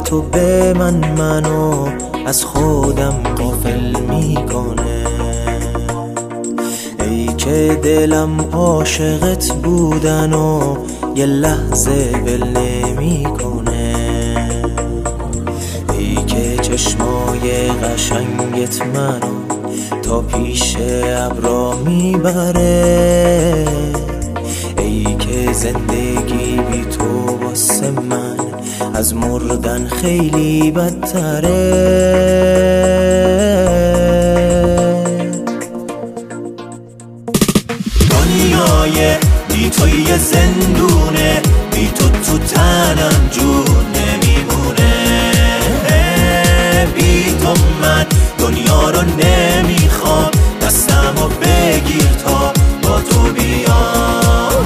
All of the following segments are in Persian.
تو به منو از خودم غافل میکنه. ای که دلم عاشقت بودن و یه لحظه ول نمیکنه. ای که چشمای قشنگت منو تا پیش ابرا میبره. ای که زندگی بی تو واسه من از مردن خیلی بدتره. دنیای بی تو یه زندونه، بی تو تو تنم جون نمیمونه. بی تو من دنیا رو نمیخوام، دستمو بگیر تا با تو بیام.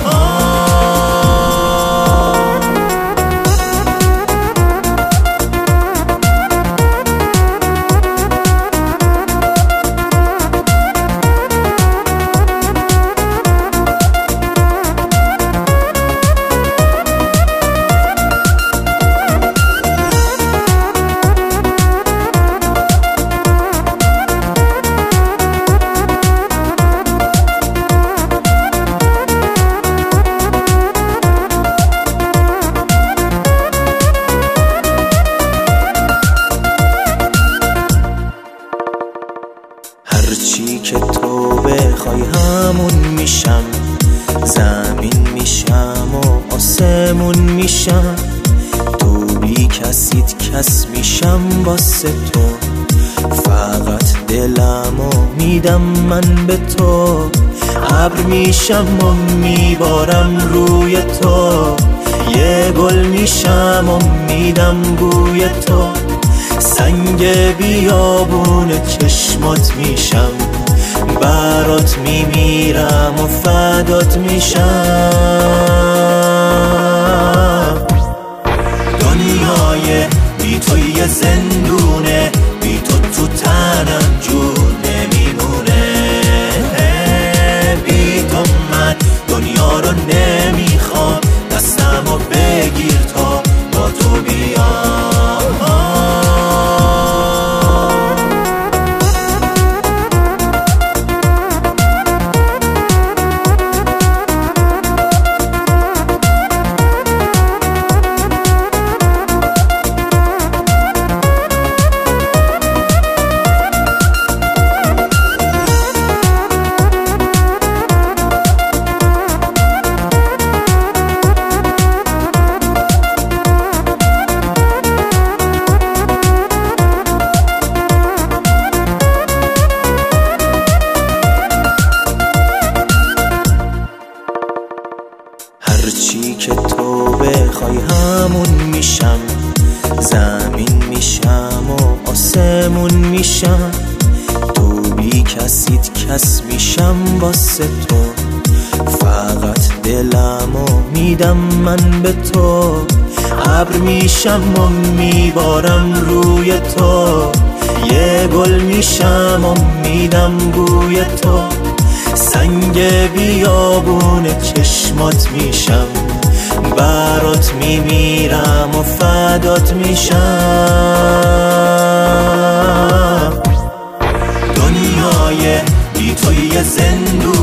هرچی که تو بخوای همون میشم، زمین میشم و آسمون میشم. تو بی کسیت کس میشم واسه تو، فقط دلمو میدم من به تو. ابر میشم و میبارم روی تو، یه گل میشم و میدم بوی تو. سنگ بیابون چشمات میشم، برات میمیرم و فدات میشم. دنیای بی تو یه زندونه، بی تو تو تنم جون نمیمونه. بی تو من دنیا رو نمیخوام، دستمو بگیر تا با تو بیام. هرچی که تو بخوای همون میشم، زمین میشم و آسمون میشم. تو بی کسیت کس میشم واسه تو، فقط دلمو میدم من به تو. ابر میشم و میبارم روی تو، یه گل میشم و میدم بوی تو. سنگ بیابون چشمات میشم، برات میمیرم و فدات میشم. دنیای بی تو یه زندون